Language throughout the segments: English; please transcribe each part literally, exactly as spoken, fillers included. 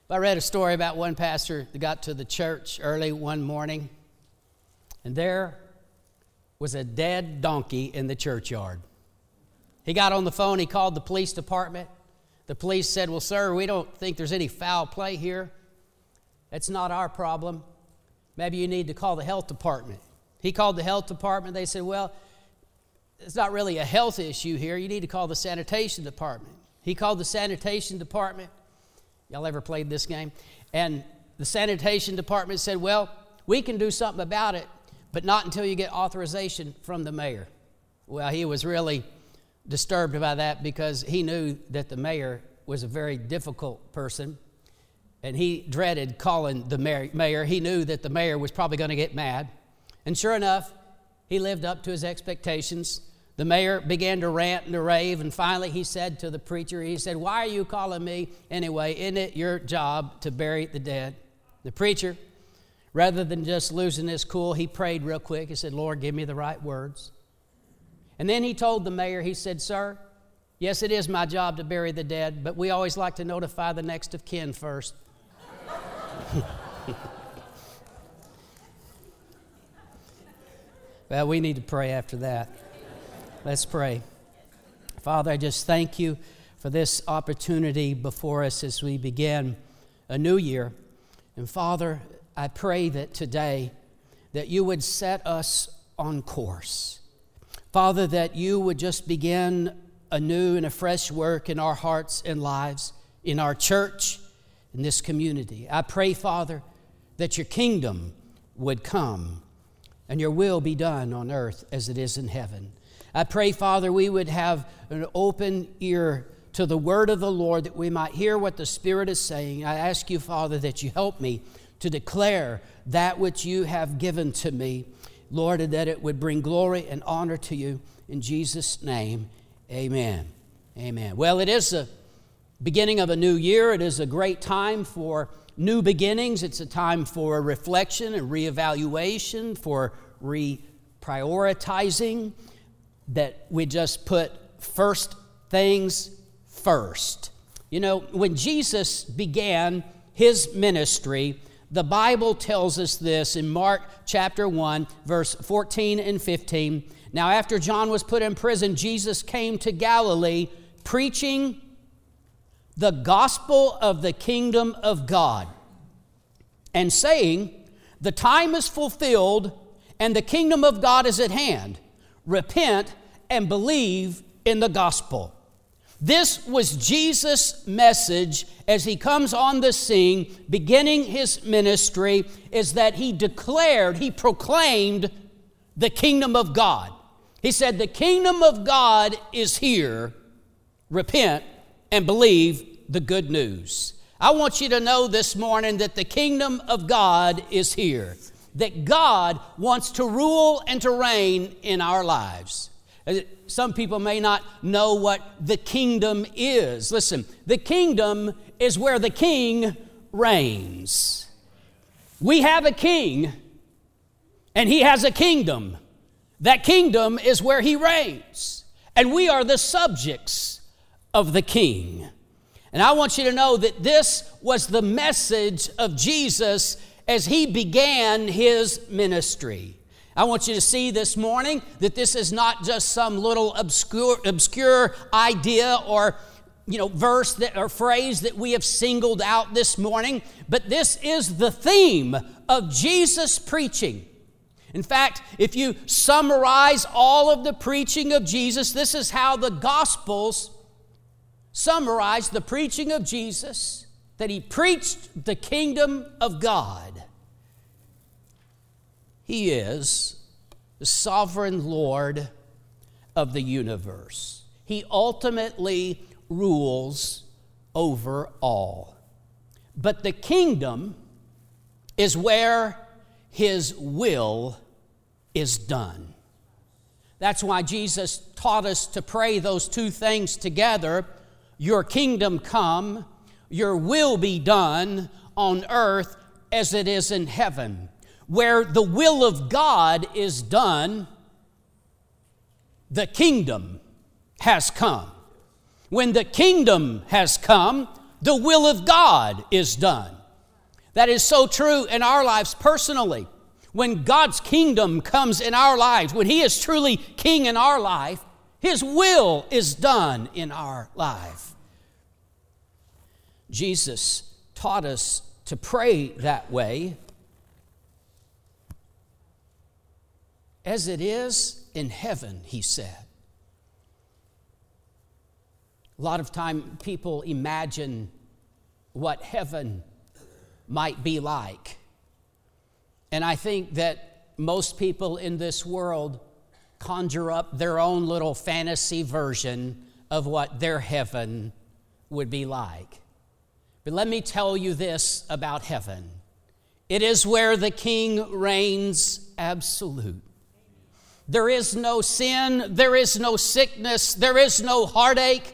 I read a story about one pastor that got to the church early one morning, and there was a dead donkey in the churchyard. He got on the phone, he called the police department. The police said, well, sir, we don't think there's any foul play here. That's not our problem. Maybe you need to call the health department. He called the health department. They said, well, it's not really a health issue here. You need to call the sanitation department. He called the sanitation department. Y'all ever played this game? And the sanitation department said, well, we can do something about it, but not until you get authorization from the mayor. Well, he was really disturbed by that because he knew that the mayor was a very difficult person, and he dreaded calling the mayor. He knew that the mayor was probably going to get mad. And sure enough, he lived up to his expectations. The mayor began to rant and to rave, and finally he said to the preacher, he said, why are you calling me anyway? Isn't it your job to bury the dead? The preacher, rather than just losing his cool, he prayed real quick. He said, Lord, give me the right words. And then he told the mayor, he said, sir, yes, it is my job to bury the dead, but we always like to notify the next of kin first. Well, we need to pray after that. Let's pray. Father, I just thank you for this opportunity before us as we begin a new year. And Father, I pray that today that you would set us on course. Father, that you would just begin a new and a fresh work in our hearts and lives, in our church, in this community. I pray, Father, that your kingdom would come and your will be done on earth as it is in heaven. I pray, Father, we would have an open ear to the word of the Lord, that we might hear what the Spirit is saying. I ask you, Father, that you help me to declare that which you have given to me, Lord, and that it would bring glory and honor to you. In Jesus' name, amen. Amen. Well, it is the beginning of a new year. It is a great time for new beginnings. It's a time for reflection and reevaluation, for reprioritizing, that we just put first things first. You know, when Jesus began his ministry, the Bible tells us this in Mark chapter one, verse fourteen and fifteen. Now, after John was put in prison, Jesus came to Galilee preaching the gospel of the kingdom of God and saying, the time is fulfilled and the kingdom of God is at hand. Repent and believe in the gospel. This was Jesus' message as he comes on the scene, beginning his ministry, is that he declared, he proclaimed the kingdom of God. He said, the kingdom of God is here. Repent and believe the good news. I want you to know this morning that the kingdom of God is here, that God wants to rule and to reign in our lives. Some people may not know what the kingdom is. Listen, the kingdom is where the king reigns. We have a king, and he has a kingdom. That kingdom is where he reigns, and we are the subjects of the king. And I want you to know that this was the message of Jesus as he began his ministry. I want you to see this morning that this is not just some little obscure, obscure idea or, you know, verse that, or phrase that we have singled out this morning, but this is the theme of Jesus' preaching. In fact, if you summarize all of the preaching of Jesus, this is how the Gospels summarize the preaching of Jesus, that he preached the kingdom of God. He is the sovereign Lord of the universe. He ultimately rules over all. But the kingdom is where his will is done. That's why Jesus taught us to pray those two things together. Your kingdom come, your will be done on earth as it is in heaven. Where the will of God is done, the kingdom has come. When the kingdom has come, The will of God is done. That is so true in our lives personally. When God's kingdom comes in our lives, when He is truly king in our life, His will is done in our life. Jesus taught us to pray that way. As it is in heaven, He said. A lot of time people imagine what heaven might be like. And I think that most people in this world conjure up their own little fantasy version of what their heaven would be like. But let me tell you this about heaven. It is where the King reigns absolute. There is no sin, there is no sickness, there is no heartache,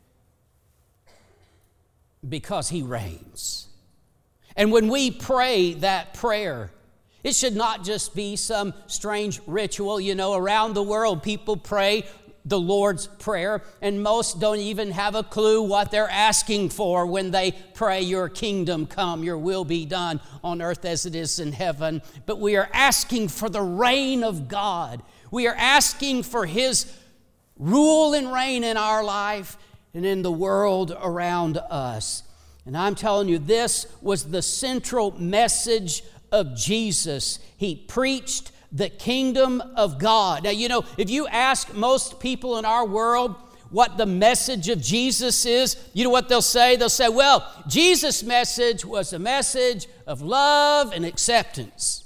because He reigns. And when we pray that prayer, it should not just be some strange ritual. You know, around the world, people pray the Lord's Prayer, and most don't even have a clue what they're asking for when they pray, "Your kingdom come, your will be done on earth as it is in heaven." But we are asking for the reign of God. We are asking for His rule and reign in our life and in the world around us. And I'm telling you, this was the central message of Jesus. He preached the kingdom of God. Now, you know, if you ask most people in our world what the message of Jesus is, you know what they'll say? They'll say, well, Jesus' message was a message of love and acceptance.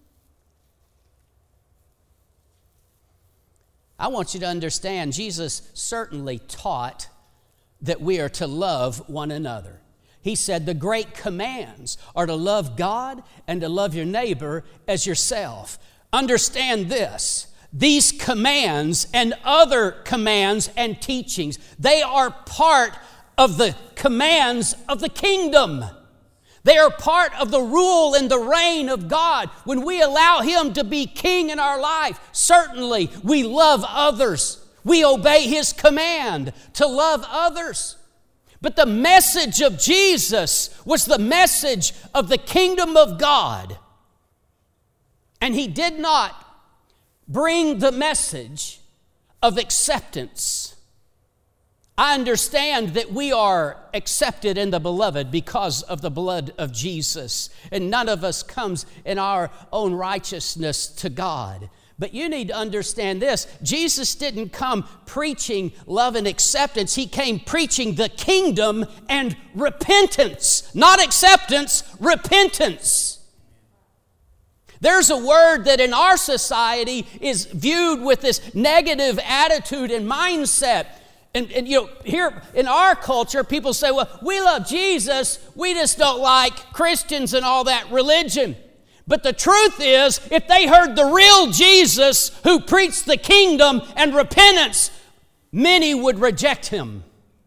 I want you to understand, Jesus certainly taught that we are to love one another. He said the great commands are to love God and to love your neighbor as yourself. Understand this, these commands and other commands and teachings, they are part of the commands of the kingdom. They are part of the rule and the reign of God. When we allow Him to be king in our life, certainly we love others. We obey His command to love others. But the message of Jesus was the message of the kingdom of God. And He did not bring the message of acceptance. I understand that we are accepted in the beloved because of the blood of Jesus. And none of us comes in our own righteousness to God. But you need to understand this. Jesus didn't come preaching love and acceptance. He came preaching the kingdom and repentance. Not acceptance, repentance. There's a word that in our society is viewed with this negative attitude and mindset. And, and you know, here in our culture, people say, well, we love Jesus, we just don't like Christians and all that religion. But the truth is, if they heard the real Jesus who preached the kingdom and repentance, many would reject Him.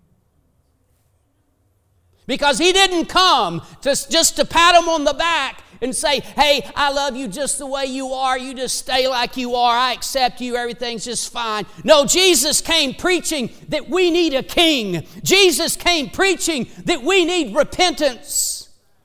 Because He didn't come to, just to pat them on the back and say, hey, I love you just the way you are. You just stay like you are. I accept you. Everything's just fine. No, Jesus came preaching that we need a king. Jesus came preaching that we need repentance.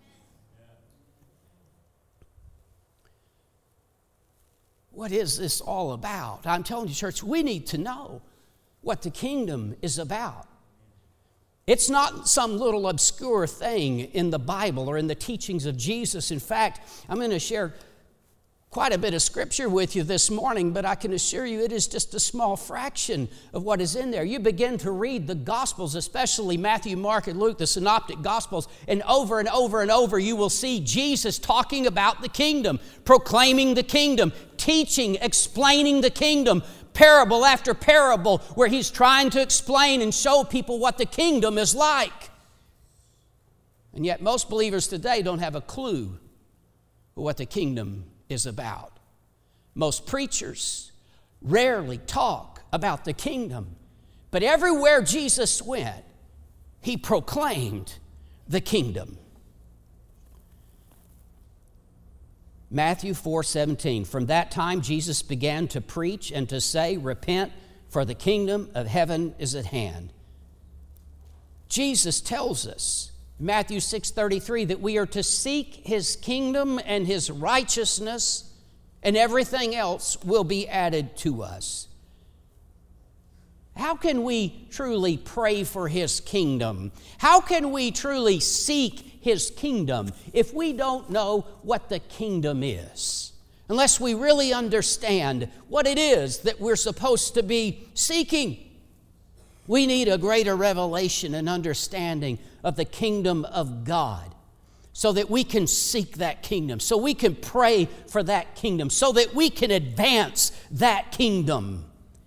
What is this all about? I'm telling you, church, we need to know what the kingdom is about. It's not some little obscure thing in the Bible or in the teachings of Jesus. In fact, I'm going to share quite a bit of scripture with you this morning, but I can assure you it is just a small fraction of what is in there. You begin to read the Gospels, especially Matthew, Mark, and Luke, the synoptic Gospels, and over and over and over you will see Jesus talking about the kingdom, proclaiming the kingdom, teaching, explaining the kingdom, parable after parable, where He's trying to explain and show people what the kingdom is like. And yet most believers today don't have a clue what the kingdom is about. Most preachers rarely talk about the kingdom, but everywhere Jesus went, He proclaimed the kingdom. Matthew four seventeen, from that time Jesus began to preach and to say, repent, for the kingdom of heaven is at hand. Jesus tells us Matthew six thirty-three, that we are to seek His kingdom and His righteousness, and everything else will be added to us. How can we truly pray for His kingdom? How can we truly seek His kingdom if we don't know what the kingdom is? Unless we really understand what it is that we're supposed to be seeking. We need a greater revelation and understanding of the kingdom of God so that we can seek that kingdom, so we can pray for that kingdom, so that we can advance that kingdom.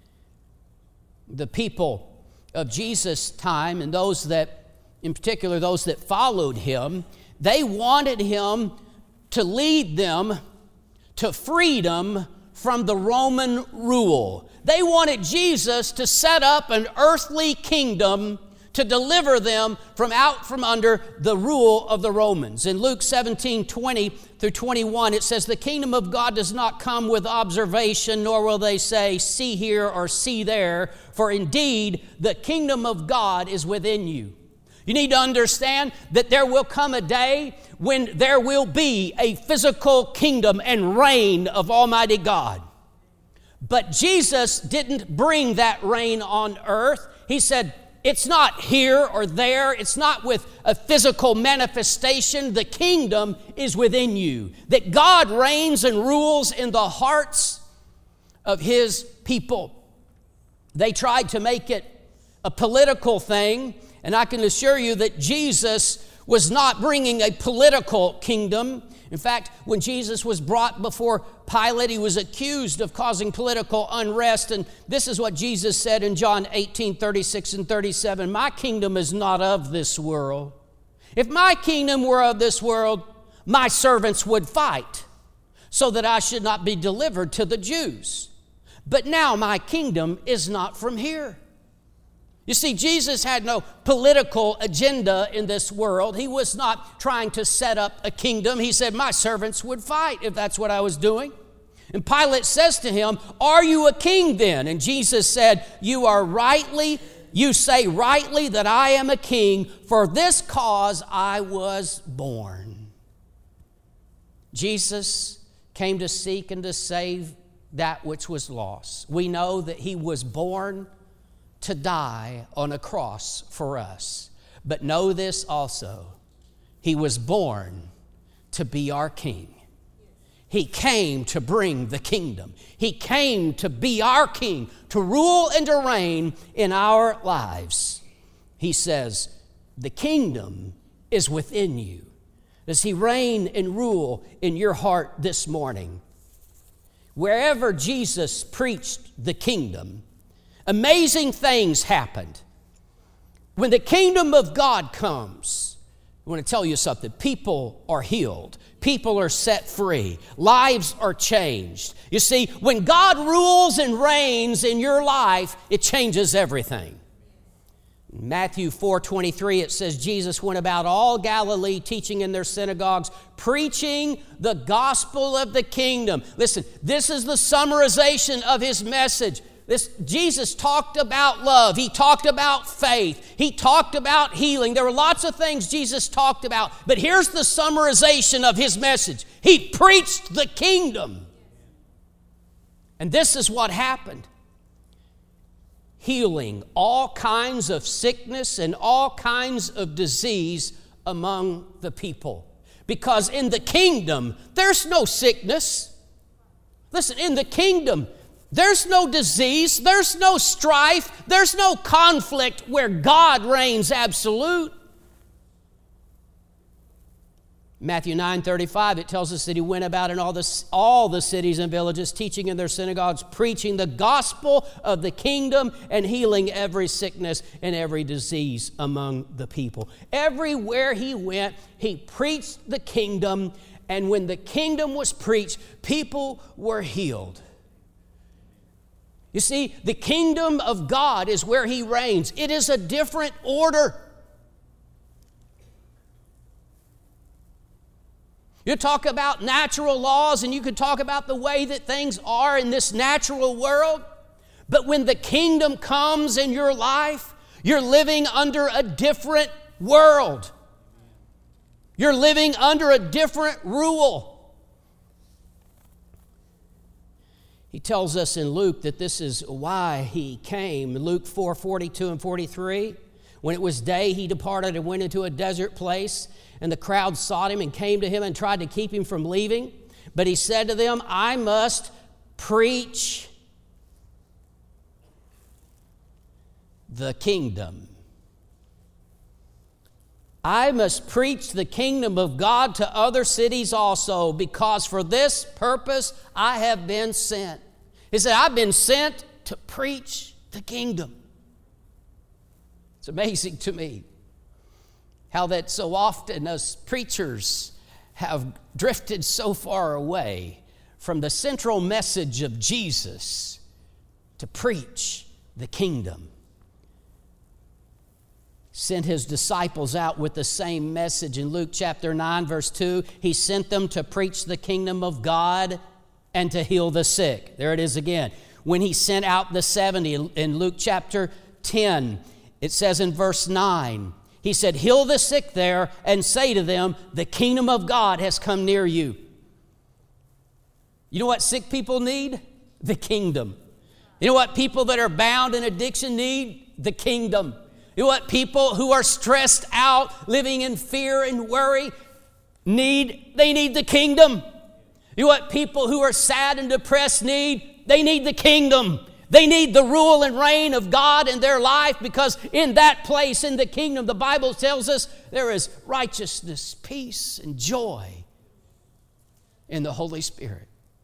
The people of Jesus' time, and those that, in particular, those that followed Him, they wanted Him to lead them to freedom from the Roman rule. They wanted Jesus to set up an earthly kingdom to deliver them from out from under the rule of the Romans. In Luke seventeen twenty through twenty-one, it says, "The kingdom of God does not come with observation, nor will they say, 'See here,' or 'See there,' for indeed the kingdom of God is within you." You need to understand that there will come a day when there will be a physical kingdom and reign of Almighty God. But Jesus didn't bring that reign on earth. He said, it's not here or there. It's not with a physical manifestation. The kingdom is within you. That God reigns and rules in the hearts of His people. They tried to make it a political thing, and I can assure you that Jesus was not bringing a political kingdom. In fact, when Jesus was brought before Pilate, He was accused of causing political unrest. And this is what Jesus said in John eighteen thirty-six and thirty-seven, "My kingdom is not of this world. If my kingdom were of this world, my servants would fight, so that I should not be delivered to the Jews. But now my kingdom is not from here." You see, Jesus had no political agenda in this world. He was not trying to set up a kingdom. He said, my servants would fight if that's what I was doing. And Pilate says to Him, "Are you a king then?" And Jesus said, "You are rightly, you say rightly that I am a king. For this cause I was born." Jesus came to seek and to save that which was lost. We know that He was born to die on a cross for us. But know this also, He was born to be our king. He came to bring the kingdom. He came to be our king, to rule and to reign in our lives. He says, the kingdom is within you. Does He reign and rule in your heart this morning? Wherever Jesus preached the kingdom, amazing things happened. When the kingdom of God comes, I want to tell you something. People are healed. People are set free. Lives are changed. You see, when God rules and reigns in your life, it changes everything. In Matthew four twenty-three, it says, Jesus went about all Galilee, teaching in their synagogues, preaching the gospel of the kingdom. Listen, this is the summarization of His message. This, Jesus talked about love. He talked about faith. He talked about healing. There were lots of things Jesus talked about. But here's the summarization of His message. He preached the kingdom. And this is what happened. Healing all kinds of sickness and all kinds of disease among the people. Because in the kingdom, there's no sickness. Listen, in the kingdom, there's no disease, there's no strife, there's no conflict where God reigns absolute. Matthew nine thirty-five, it tells us that He went about in all the, all the cities and villages, teaching in their synagogues, preaching the gospel of the kingdom and healing every sickness and every disease among the people. Everywhere He went, He preached the kingdom, and when the kingdom was preached, people were healed. You see, the kingdom of God is where He reigns. It is a different order. You talk about natural laws, and you could talk about the way that things are in this natural world. But when the kingdom comes in your life, you're living under a different world. You're living under a different rule. He tells us in Luke that this is why he came. Luke four, forty-two and forty-three. When it was day, he departed and went into a desert place, and the crowd sought him and came to him and tried to keep him from leaving. But he said to them, I must preach the kingdom. I must preach the kingdom of God to other cities also, because for this purpose I have been sent. He said, I've been sent to preach the kingdom. It's amazing to me how that so often us preachers have drifted so far away from the central message of Jesus to preach the kingdom. Sent his disciples out with the same message. In Luke chapter nine, verse two, he sent them to preach the kingdom of God and to heal the sick. There it is again. When he sent out the seventy, in Luke chapter ten, it says in verse nine, he said, heal the sick there and say to them, the kingdom of God has come near you. You know what sick people need? The kingdom. You know what people that are bound in addiction need? The kingdom. You know what people who are stressed out, living in fear and worry need? They need the kingdom. You know what people who are sad and depressed need? They need the kingdom. They need the rule and reign of God in their life, because in that place, in the kingdom, the Bible tells us there is righteousness, peace, and joy in the Holy Spirit.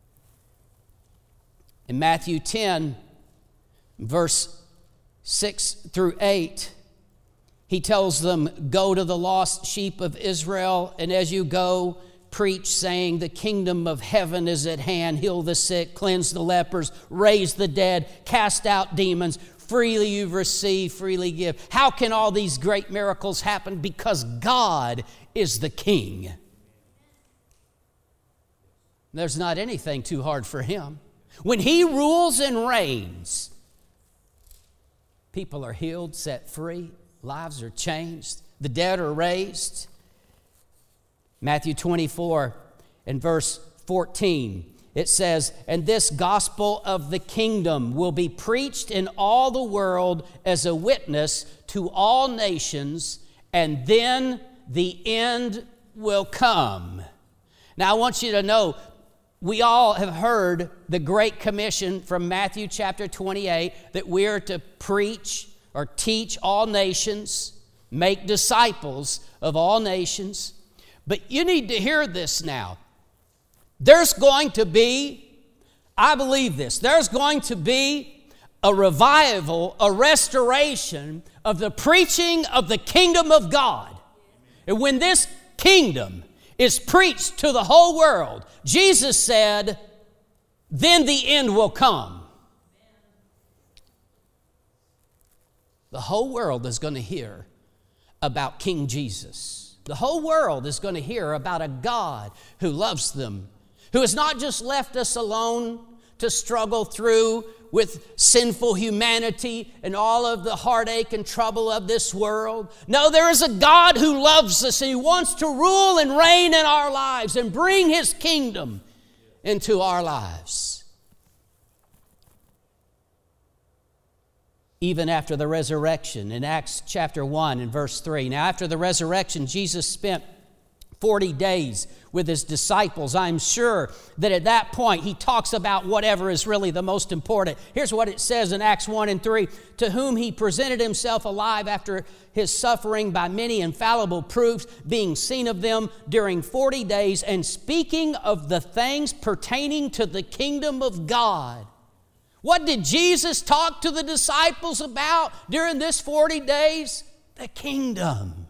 In Matthew ten, verse six through eight, he tells them, go to the lost sheep of Israel, and as you go, preach, saying, the kingdom of heaven is at hand. Heal the sick, cleanse the lepers, raise the dead, cast out demons. Freely you've received, freely give. How can all these great miracles happen? Because God is the King. There's not anything too hard for him. When he rules and reigns, people are healed, set free, lives are changed, the dead are raised. Matthew twenty-four and verse fourteen, it says, and this gospel of the kingdom will be preached in all the world as a witness to all nations, and then the end will come. Now I want you to know, we all have heard the Great Commission from Matthew chapter twenty-eight, that we are to preach or teach all nations, make disciples of all nations. But you need to hear this now. There's going to be, I believe this, there's going to be a revival, a restoration of the preaching of the kingdom of God. And when this kingdom is preached to the whole world, Jesus said, then the end will come. The whole world is going to hear about King Jesus. The whole world is going to hear about a God who loves them, who has not just left us alone to struggle through with sinful humanity and all of the heartache and trouble of this world. No, there is a God who loves us, and he wants to rule and reign in our lives and bring his kingdom into our lives. Even after the resurrection, in Acts chapter one and verse three. Now, after the resurrection, Jesus spent forty days with his disciples. I'm sure that at that point he talks about whatever is really the most important. Here's what it says in Acts one and three. To whom he presented himself alive after his suffering by many infallible proofs, being seen of them during forty days, and speaking of the things pertaining to the kingdom of God. What did Jesus talk to the disciples about during this forty days? The kingdom.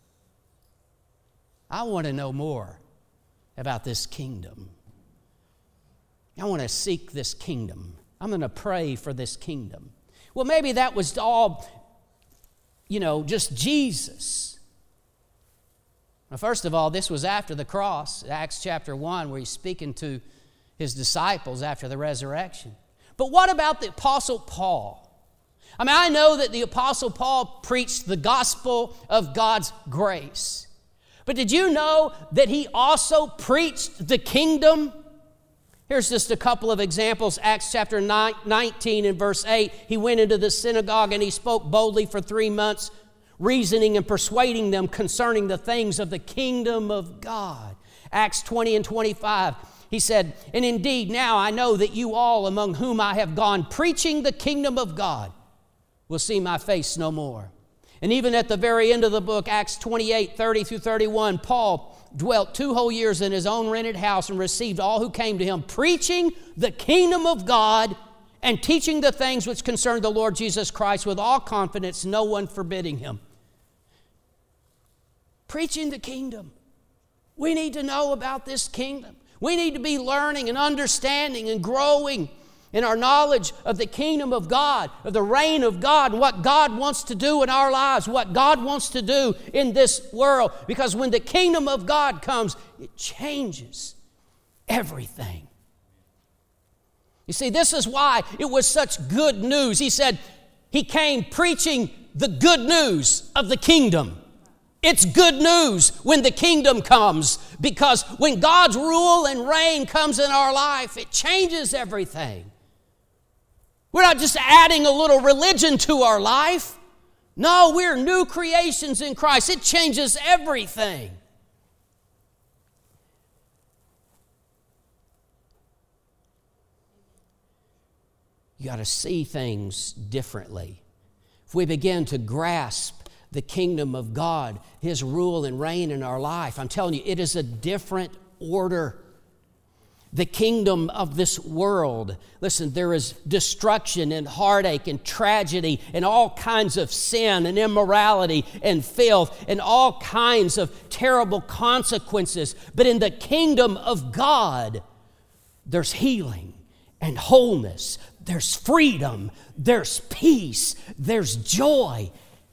I want to know more about this kingdom. I want to seek this kingdom. I'm going to pray for this kingdom. Well, maybe that was all, you know, just Jesus. Well, first of all, this was after the cross, Acts chapter one, where he's speaking to his disciples after the resurrection. But what about the Apostle Paul? I mean, I know that the Apostle Paul preached the gospel of God's grace. But did you know that he also preached the kingdom? Here's just a couple of examples. Acts chapter nineteen and verse eight. He went into the synagogue and he spoke boldly for three months, reasoning and persuading them concerning the things of the kingdom of God. Acts twenty and twenty-five. He said, and indeed now I know that you all among whom I have gone preaching the kingdom of God will see my face no more. And even at the very end of the book, Acts twenty-eight, thirty through thirty-one, Paul dwelt two whole years in his own rented house and received all who came to him, preaching the kingdom of God and teaching the things which concern the Lord Jesus Christ with all confidence, no one forbidding him. Preaching the kingdom. We need to know about this kingdom. We need to be learning and understanding and growing in our knowledge of the kingdom of God, of the reign of God, and what God wants to do in our lives, what God wants to do in this world. Because when the kingdom of God comes, it changes everything. You see, this is why it was such good news. He said he came preaching the good news of the kingdom. It's good news when the kingdom comes, because when God's rule and reign comes in our life, it changes everything. We're not just adding a little religion to our life. No, we're new creations in Christ. It changes everything. You got to see things differently. If we begin to grasp the kingdom of God, His rule and reign in our life, I'm telling you, it is a different order. The kingdom of this world, listen, there is destruction and heartache and tragedy and all kinds of sin and immorality and filth and all kinds of terrible consequences. But in the kingdom of God, there's healing and wholeness. There's freedom. There's peace. There's joy.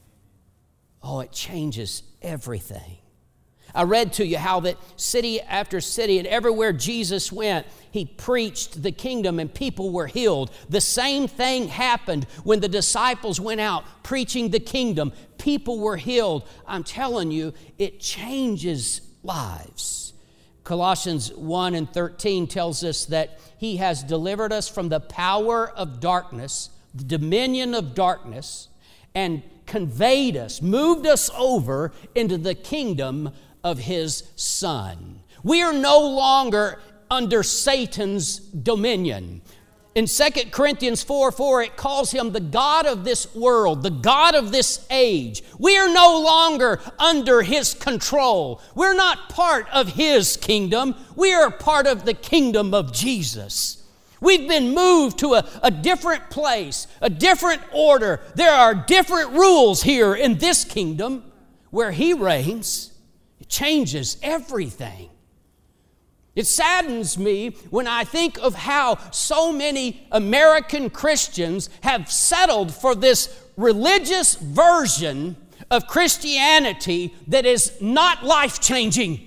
Oh, it changes everything. I read to you how that city after city and everywhere Jesus went, He preached the kingdom and people were healed. The same thing happened when the disciples went out preaching the kingdom. People were healed. I'm telling you, it changes lives. Colossians one and thirteen tells us that He has delivered us from the power of darkness, the dominion of darkness, and conveyed us, moved us over into the kingdom of His Son. We are no longer under Satan's dominion. In Second Corinthians four four, it calls Him the God of this world, the God of this age. We are no longer under His control. We're not part of His kingdom. We are part of the kingdom of Jesus. We've been moved to a, a different place, a different order. There are different rules here in this kingdom where He reigns. It changes everything. It saddens me when I think of how so many American Christians have settled for this religious version of Christianity that is not life-changing,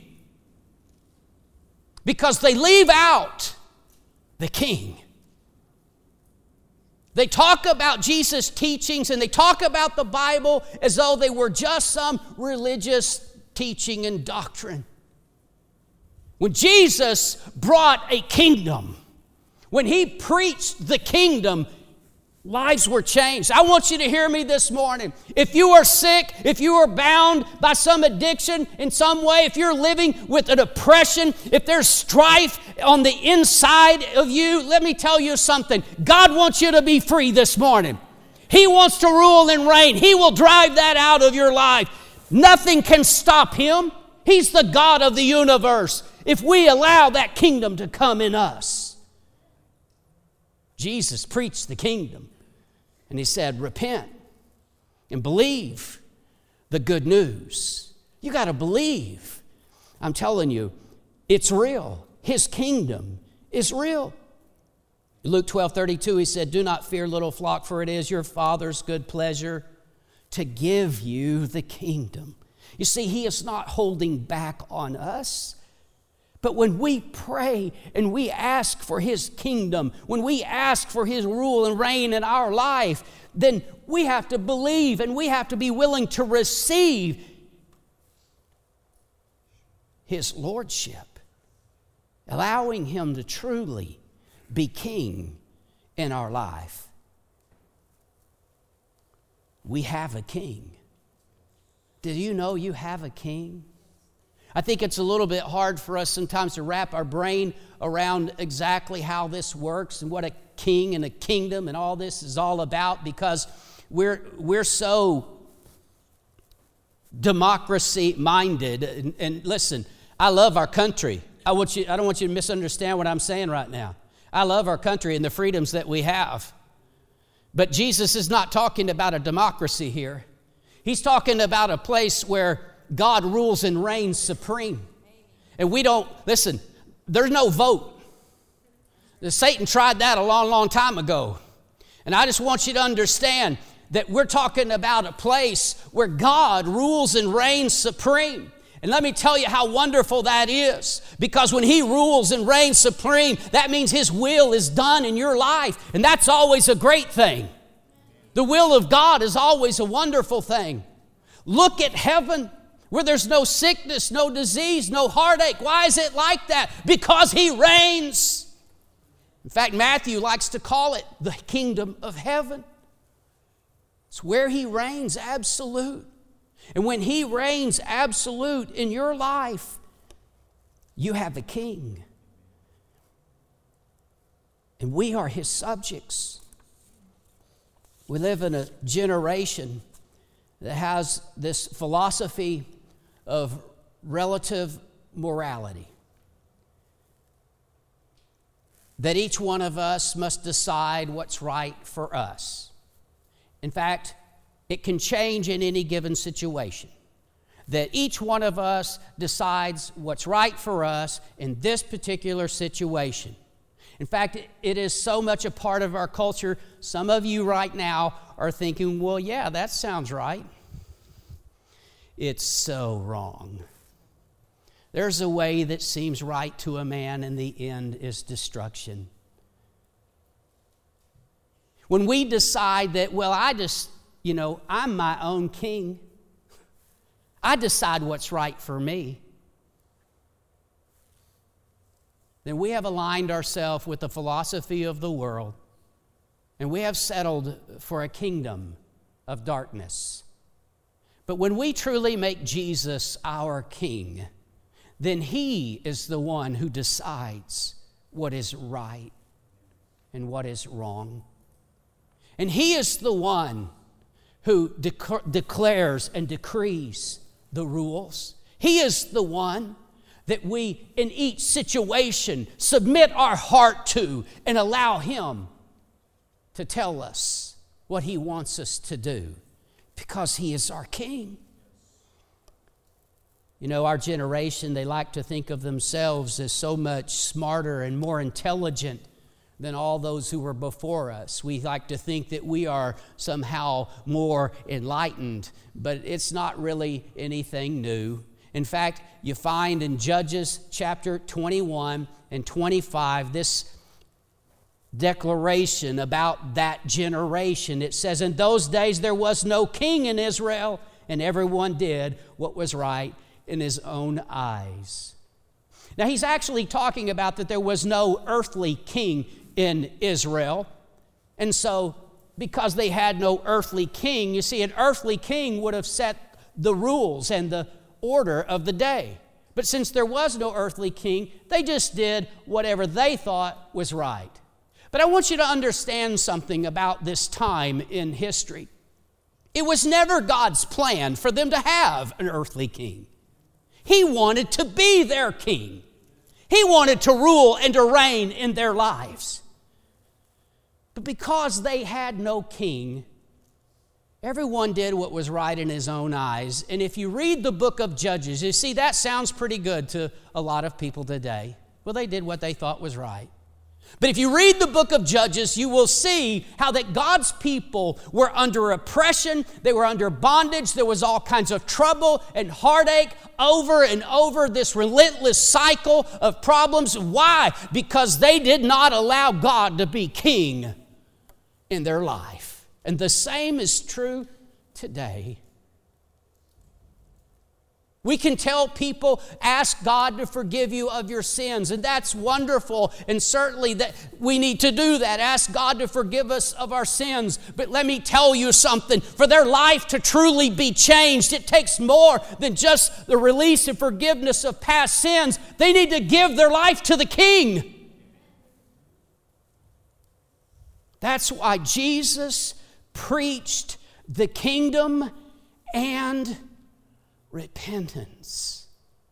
because they leave out the King. They talk about Jesus' teachings and they talk about the Bible as though they were just some religious teaching and doctrine. When Jesus brought a kingdom, when He preached the kingdom, lives were changed. I want you to hear me this morning. If you are sick, if you are bound by some addiction in some way, if you're living with a depression, if there's strife on the inside of you, let me tell you something. God wants you to be free this morning. He wants to rule and reign. He will drive that out of your life. Nothing can stop Him. He's the God of the universe. If we allow that kingdom to come in us. Jesus preached the kingdom. And He said, repent and believe the good news. You got to believe. I'm telling you, it's real. His kingdom is real. Luke twelve thirty-two, He said, do not fear, little flock, for it is your Father's good pleasure to give you the kingdom. You see, He is not holding back on us. But when we pray and we ask for His kingdom, when we ask for His rule and reign in our life, then we have to believe and we have to be willing to receive. his lordship, allowing him to truly be king in our life. We have a king. Did you know you have a king? I think it's a little bit hard for us sometimes to wrap our brain around exactly how this works and what a king and a kingdom and all this is all about, because we're we're so democracy minded. And, and listen, I love our country. I want you I don't want you to misunderstand what I'm saying right now. I love our country and the freedoms that we have. But Jesus is not talking about a democracy here. He's talking about a place where God rules and reigns supreme. And we don't, listen, there's no vote. Satan tried that a long, long time ago. And I just want you to understand that we're talking about a place where God rules and reigns supreme. And let me tell you how wonderful that is. Because when he rules and reigns supreme, that means his will is done in your life. And that's always a great thing. The will of God is always a wonderful thing. Look at heaven, where there's no sickness, no disease, no heartache. Why is it like that? Because he reigns. In fact, Matthew likes to call it the kingdom of heaven. It's where he reigns absolute. And when he reigns absolute in your life, you have a king. And we are his subjects. We live in a generation that has this philosophy of relative morality. That each one of us must decide what's right for us. In fact, it can change in any given situation. That each one of us decides what's right for us in this particular situation. In fact, it is so much a part of our culture. Some of you right now are thinking, well, yeah, that sounds right. It's so wrong. There's a way that seems right to a man, and the end is destruction. When we decide that, well, I just, you know, I'm my own king. I decide what's right for me. Then we have aligned ourselves with the philosophy of the world, and we have settled for a kingdom of darkness. But when we truly make Jesus our king, then he is the one who decides what is right and what is wrong. And he is the one who dec- declares and decrees the rules. He is the one that we, in each situation, submit our heart to and allow him to tell us what he wants us to do, because he is our king. You know, our generation, they like to think of themselves as so much smarter and more intelligent than all those who were before us. We like to think that we are somehow more enlightened, but it's not really anything new. In fact, you find in Judges chapter twenty-one and twenty-five this declaration about that generation. It says, in those days there was no king in Israel, and everyone did what was right in his own eyes. Now, he's actually talking about that there was no earthly king in Israel. And so, because they had no earthly king, you see, an earthly king would have set the rules and the order of the day. But since there was no earthly king, they just did whatever they thought was right. But I want you to understand something about this time in history. It was never God's plan for them to have an earthly king. He wanted to be their king. He wanted to rule and to reign in their lives. But because they had no king, everyone did what was right in his own eyes. And if you read the book of Judges, you see that sounds pretty good to a lot of people today. Well, they did what they thought was right. But if you read the book of Judges, you will see how that God's people were under oppression, they were under bondage, there was all kinds of trouble and heartache over and over, this relentless cycle of problems. Why? Because they did not allow God to be king in their life. And the same is true today. We can tell people, ask God to forgive you of your sins, and that's wonderful, and certainly that we need to do that, ask God to forgive us of our sins. But let me tell you something, for their life to truly be changed, it takes more than just the release and forgiveness of past sins. They need to give their life to the King. That's why Jesus preached the kingdom and repentance.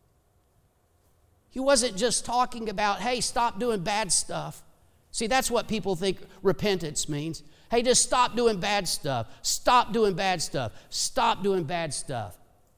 He wasn't just talking about, hey, stop doing bad stuff. See, that's what people think repentance means. Hey, just stop doing bad stuff. Stop doing bad stuff. Stop doing bad stuff.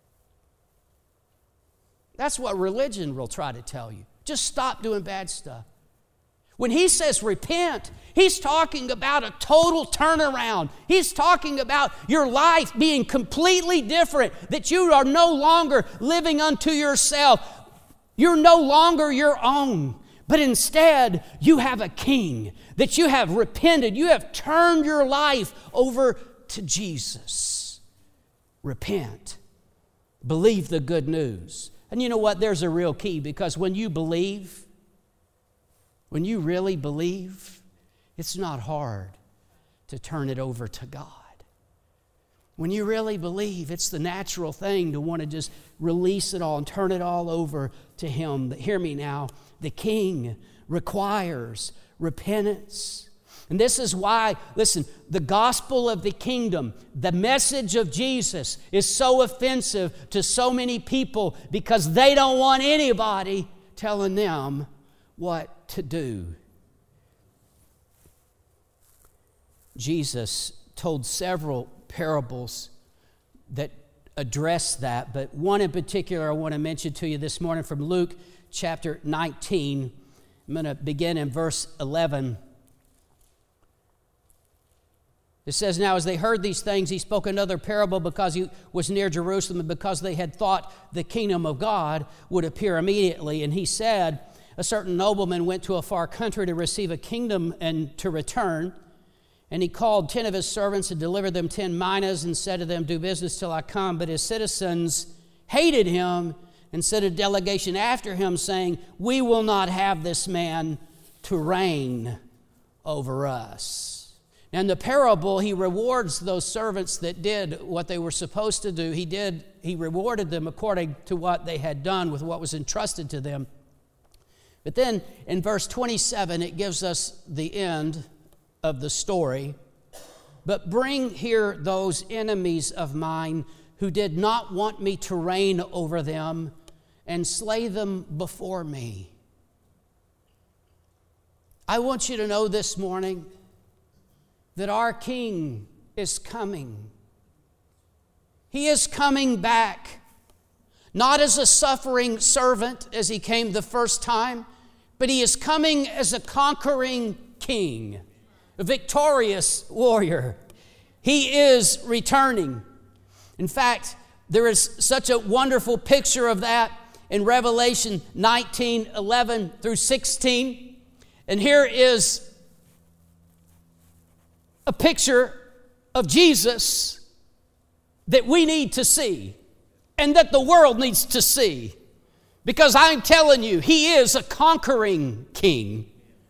That's what religion will try to tell you. Just stop doing bad stuff. When he says repent, he's talking about a total turnaround. He's talking about your life being completely different, that you are no longer living unto yourself. You're no longer your own, but instead you have a King, that you have repented. You have turned your life over to Jesus. Repent. Believe the good news. And you know what? There's a real key, because when you believe, when you really believe, it's not hard to turn it over to God. When you really believe, it's the natural thing to want to just release it all and turn it all over to Him. But hear me now, the King requires repentance. And this is why, listen, the gospel of the kingdom, the message of Jesus is so offensive to so many people, because they don't want anybody telling them what to do. Jesus told several parables that address that, but one in particular I want to mention to you this morning from Luke chapter nineteen. I'm going to begin in verse eleven. It says, "Now as they heard these things, he spoke another parable, because he was near Jerusalem, and because they had thought the kingdom of God would appear immediately. And he said, a certain nobleman went to a far country to receive a kingdom and to return. And he called ten of his servants and delivered them ten minas, and said to them, do business till I come. But his citizens hated him and sent a delegation after him, saying, we will not have this man to reign over us." Now in the parable, he rewards those servants that did what they were supposed to do. He did, he rewarded them according to what they had done with what was entrusted to them. But then in verse twenty-seven, it gives us the end of the story. "But bring here those enemies of mine who did not want me to reign over them, and slay them before me." I want you to know this morning that our King is coming. He is coming back, not as a suffering servant as he came the first time, but he is coming as a conquering king, a victorious warrior. He is returning. In fact, there is such a wonderful picture of that in Revelation nineteen, eleven through sixteen. And here is a picture of Jesus that we need to see, and that the world needs to see. Because I'm telling you, he is a conquering king.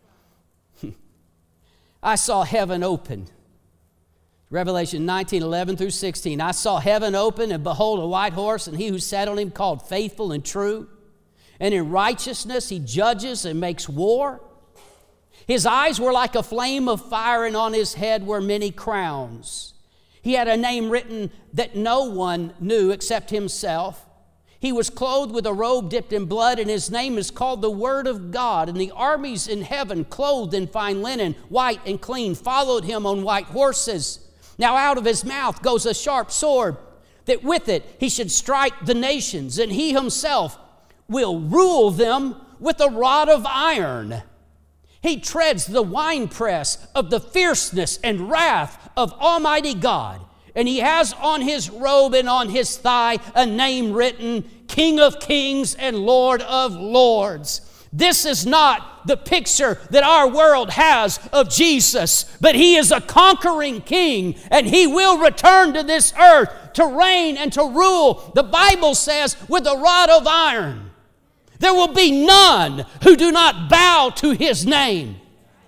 I saw heaven open. Revelation nineteen, eleven through sixteen. "I saw heaven open, and behold, a white horse, and he who sat on him called Faithful and True. And in righteousness he judges and makes war. His eyes were like a flame of fire, and on his head were many crowns. He had a name written that no one knew except himself. He was clothed with a robe dipped in blood, and his name is called the Word of God. And the armies in heaven, clothed in fine linen, white and clean, followed him on white horses. Now out of his mouth goes a sharp sword, that with it he should strike the nations, and he himself will rule them with a rod of iron. He treads the winepress of the fierceness and wrath of Almighty God. And he has on his robe and on his thigh a name written, King of Kings and Lord of Lords. This is not the picture that our world has of Jesus, but he is a conquering king, and he will return to this earth to reign and to rule, the Bible says, with a rod of iron. There will be none who do not bow to his name.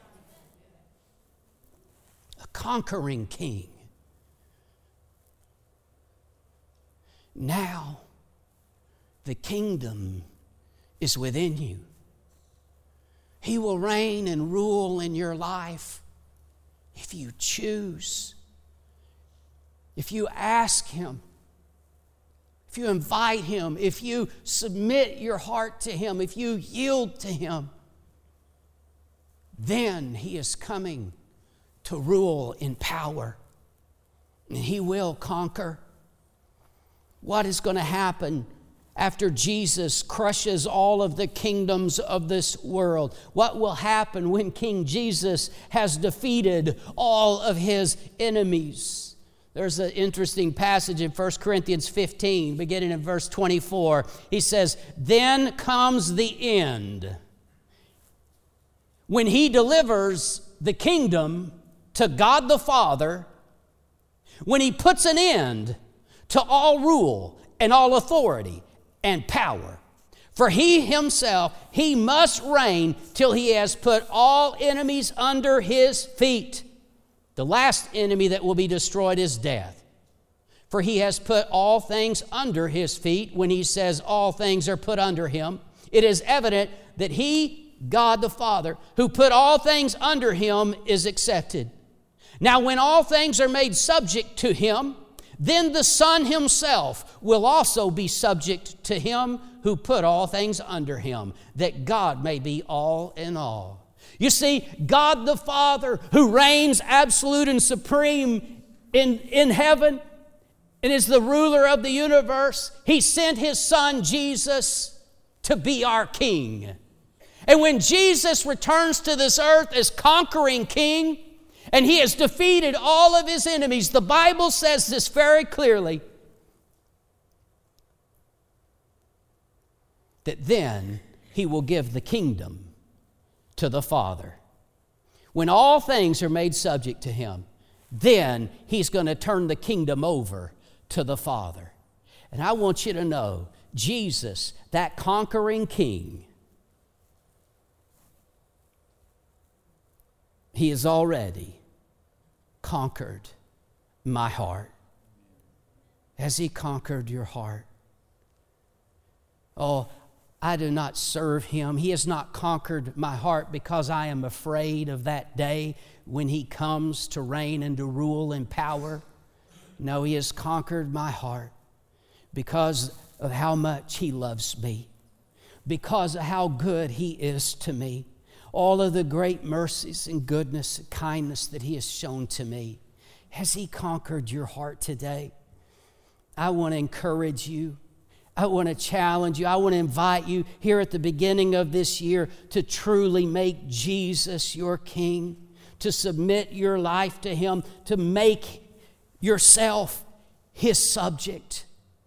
A conquering king. Now, the kingdom is within you. He will reign and rule in your life if you choose, if you ask him, if you invite him, if you submit your heart to him, if you yield to him. Then he is coming to rule in power, and he will conquer. What is going to happen after Jesus crushes all of the kingdoms of this world? What will happen when King Jesus has defeated all of his enemies? There's an interesting passage in First Corinthians fifteen, beginning in verse twenty-four. He says, "Then comes the end, when he delivers the kingdom to God the Father, when he puts an end to all rule and all authority and power. For he himself, he must reign till he has put all enemies under his feet. The last enemy that will be destroyed is death. For he has put all things under his feet. When he says all things are put under him, it is evident that he, God the Father, who put all things under him, is accepted. Now when all things are made subject to him, then the Son himself will also be subject to him who put all things under him, that God may be all in all." You see, God the Father, who reigns absolute and supreme in, in heaven and is the ruler of the universe, he sent his Son Jesus to be our King. And when Jesus returns to this earth as conquering King, and he has defeated all of his enemies, the Bible says this very clearly, that then he will give the kingdom to the Father. When all things are made subject to him, then he's going to turn the kingdom over to the Father. And I want you to know, Jesus, that conquering King, he has already conquered my heart. Has he conquered your heart? Oh, I do not serve him. He has not conquered my heart because I am afraid of that day when he comes to reign and to rule in power. No, he has conquered my heart because of how much he loves me, because of how good he is to me, all of the great mercies and goodness and kindness that he has shown to me. Has he conquered your heart today? I want to encourage you. I want to challenge you. I want to invite you here at the beginning of this year to truly make Jesus your King, to submit your life to him, to make yourself his subject,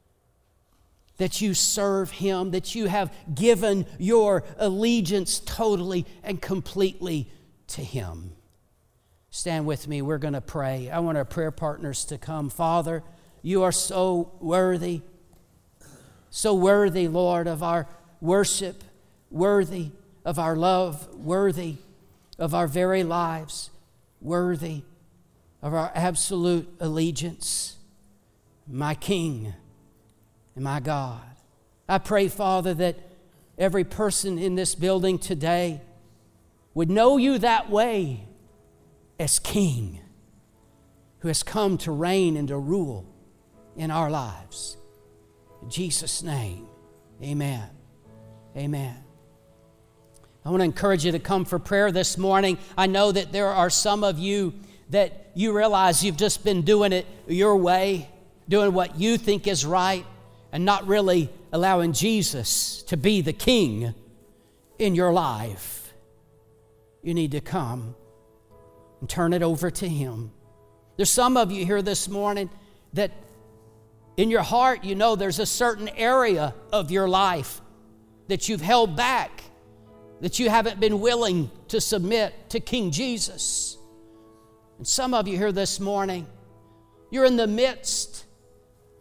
that you serve him, that you have given your allegiance totally and completely to him. Stand with me. We're going to pray. I want our prayer partners to come. Father, you are so worthy. So worthy, Lord, of our worship, worthy of our love, worthy of our very lives, worthy of our absolute allegiance. My King and my God. I pray, Father, that every person in this building today would know you that way as King, who has come to reign and to rule in our lives. In Jesus' name, amen. Amen. I want to encourage you to come for prayer this morning. I know that there are some of you that you realize you've just been doing it your way, doing what you think is right, and not really allowing Jesus to be the King in your life. You need to come and turn it over to him. There's some of you here this morning that in your heart, you know there's a certain area of your life that you've held back, that you haven't been willing to submit to King Jesus. And some of you here this morning, you're in the midst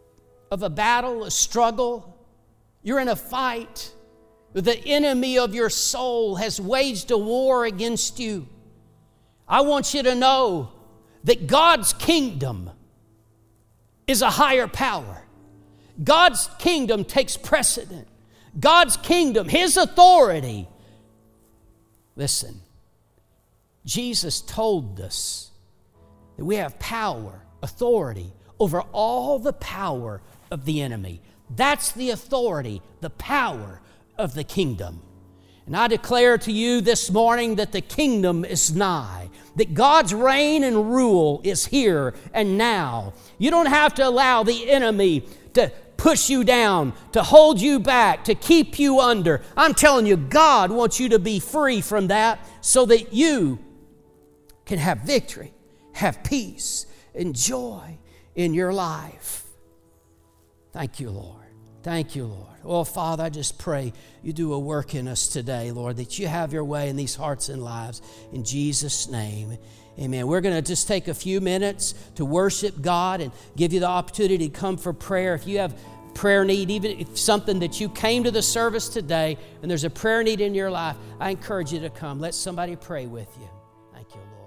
of a battle, a struggle. You're in a fight. The enemy of your soul has waged a war against you. I want you to know that God's kingdom is a higher power. God's kingdom takes precedent. God's kingdom, His authority. Listen, Jesus told us that we have power, authority over all the power of the enemy. That's the authority, the power of the kingdom. And I declare to you this morning that the kingdom is nigh, that God's reign and rule is here and now. You don't have to allow the enemy to push you down, to hold you back, to keep you under. I'm telling you, God wants you to be free from that so that you can have victory, have peace, and joy in your life. Thank you, Lord. Thank you, Lord. Oh, Father, I just pray you do a work in us today, Lord, that you have your way in these hearts and lives. In Jesus' name, amen. We're going to just take a few minutes to worship God and give you the opportunity to come for prayer. If you have prayer need, even if something that you came to the service today and there's a prayer need in your life, I encourage you to come. Let somebody pray with you. Thank you, Lord.